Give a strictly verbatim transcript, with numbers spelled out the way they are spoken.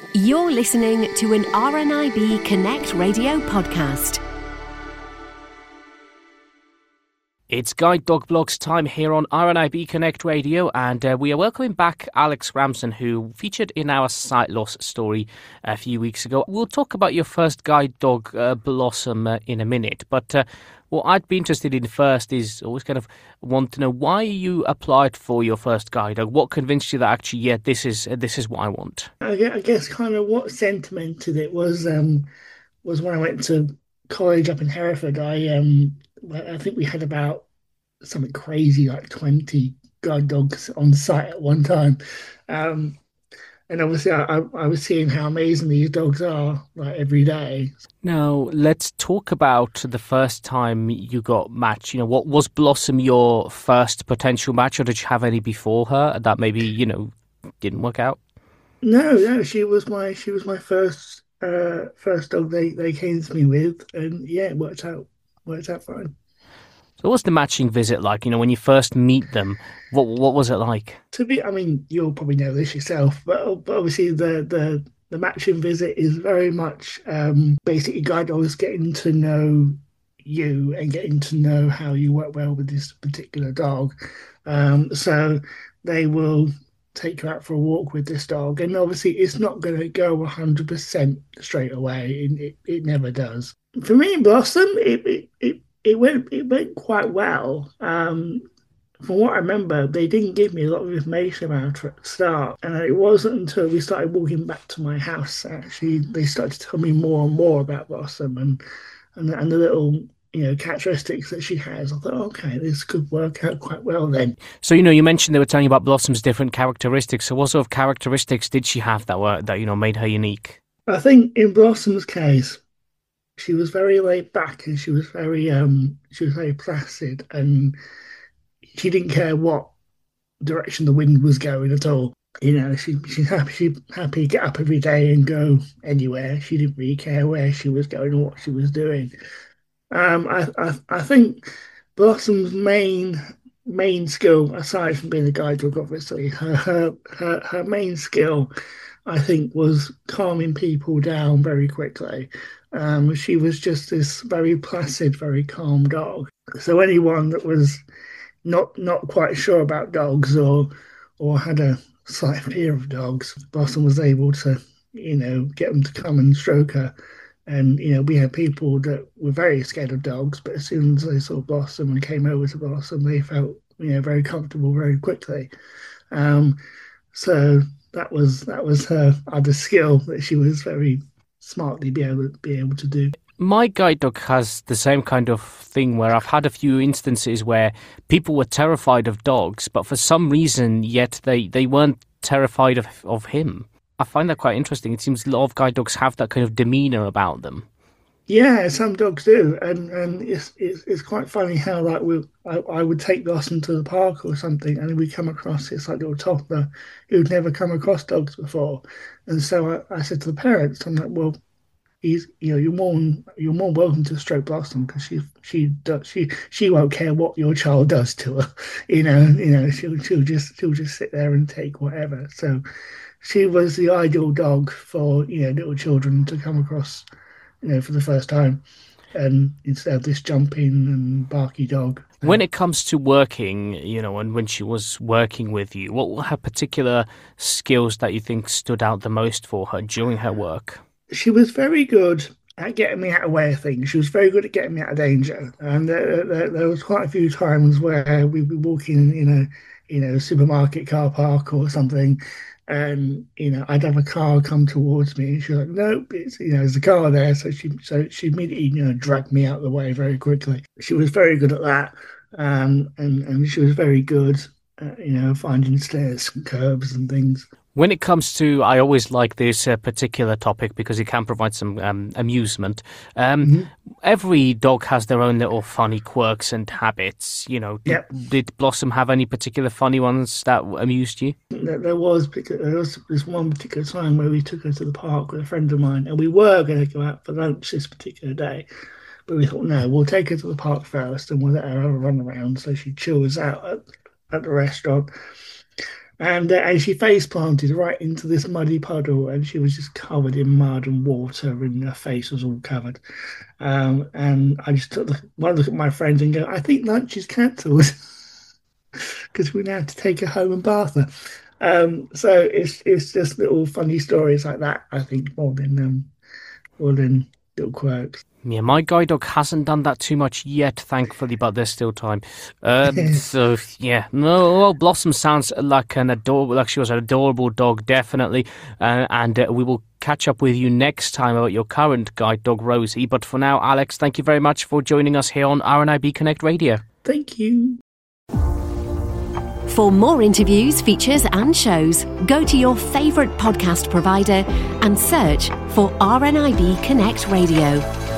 You're listening to an R N I B Connect radio podcast. It's Guide Dog Blogs time here on R N I B Connect Radio, and uh, we are welcoming back Alex Ramsden, who featured in our sight loss story a few weeks ago. We'll talk about your first guide dog, uh, Blossom, uh, in a minute, but uh, what I'd be interested in first is always kind of want to know why you applied for your first guide dog. What convinced you that actually, yeah, this is uh, this is what I want? I guess, I guess kind of what sentimented it was um, was when I went to college up in Hereford. I um. I think we had about something crazy like twenty guide dogs on site at one time. Um, and obviously I, I was seeing how amazing these dogs are like every day. Now, let's talk about the first time you got matched. You know, what was Blossom your first potential match, or did you have any before her that maybe, you know, didn't work out? No, no, she was my she was my first uh, first dog they, they came to me with, and yeah, it worked out. Worked out fine. So what's the matching visit like? You know, when you first meet them, what what was it like? To be, I mean, you'll probably know this yourself, but, but obviously the, the, the matching visit is very much um, basically guide dogs getting to know you and getting to know how you work well with this particular dog. Um, so they will take you out for a walk with this dog, and obviously it's not going to go one hundred percent straight away. It, it, it never does. For me, Blossom, it it, it it went it went quite well. Um, from what I remember, they didn't give me a lot of information about her at the start, and it wasn't until we started walking back to my house actually they started to tell me more and more about Blossom and and, and the little, you know, characteristics that she has. I thought, okay, this could work out quite well then. So, you know, you mentioned they were telling you about Blossom's different characteristics. So what sort of characteristics did she have that were that, you know, made her unique? I think in Blossom's case, she was very laid back, and she was very um she was very placid, and she didn't care what direction the wind was going at all. You know, she she's happy she happy to get up every day and go anywhere. She didn't really care where she was going or what she was doing. Um, I, I I think Blossom's main main skill, aside from being a guide dog, obviously, her her her, her main skill, I think, was calming people down very quickly. Um, she was just this very placid, very calm dog. So anyone that was not not quite sure about dogs or or had a slight fear of dogs, Blossom was able to, you know, get them to come and stroke her. And, you know, we had people that were very scared of dogs, but as soon as they saw Blossom and came over to Blossom, they felt, you know, very comfortable very quickly. Um, so that was that was her other skill that she was very smartly be able to be able to do. My guide dog has the same kind of thing where I've had a few instances where people were terrified of dogs, but for some reason, yet they, they weren't terrified of, of him. I find that quite interesting. It seems a lot of guide dogs have that kind of demeanour about them. Yeah, some dogs do, and and it's it's, it's quite funny how like we I, I would take Blossom to the park or something, and we come across this like little toddler who'd never come across dogs before, and so I, I said to the parents, I'm like, well, he's, you know, you're more you're more welcome to stroke Blossom because she she does she she won't care what your child does to her, you know, you know she'll she'll just she'll just sit there and take whatever. So she was the ideal dog for, you know, little children to come across, you know, for the first time, and instead of this jumping and barky dog. When it comes to working, you know, and when she was working with you, what were her particular skills that you think stood out the most for her during her work? She was very good at getting me out of the way of things. She was very good at getting me out of danger. And there, there, there was quite a few times where we'd be walking in a, you know, supermarket car park or something, and, you know, I'd have a car come towards me, and she was like, nope, it's, you know, there's a car there. So she so she immediately, you know, dragged me out of the way very quickly. She was very good at that. Um, and, and she was very good at, you know, finding stairs and curbs and things. When it comes to, I always like this uh, particular topic because it can provide some um, amusement. Um, mm-hmm. Every dog has their own little funny quirks and habits. You know, did, yep. did Blossom have any particular funny ones that amused you? There was, there was this one particular time where we took her to the park with a friend of mine, and we were going to go out for lunch this particular day. But we thought, no, we'll take her to the park first and we'll let her have a run around so she chills out at, at the restaurant. And uh, and she face planted right into this muddy puddle, and she was just covered in mud and water, and her face was all covered. Um, and I just took the, one look at my friend and go, I think lunch is cancelled because we now have to take her home and bath her. Um, so it's it's just little funny stories like that, I think, more than um, more than little quirks. Yeah, my guide dog hasn't done that too much yet, thankfully, but there's still time. Um, so, yeah. No, well, Blossom sounds like an adorable, like she was an adorable dog, definitely. Uh, and uh, we will catch up with you next time about your current guide dog, Rosie. But for now, Alex, thank you very much for joining us here on R N I B Connect Radio. Thank you. For more interviews, features and shows, go to your favourite podcast provider and search for R N I B Connect Radio.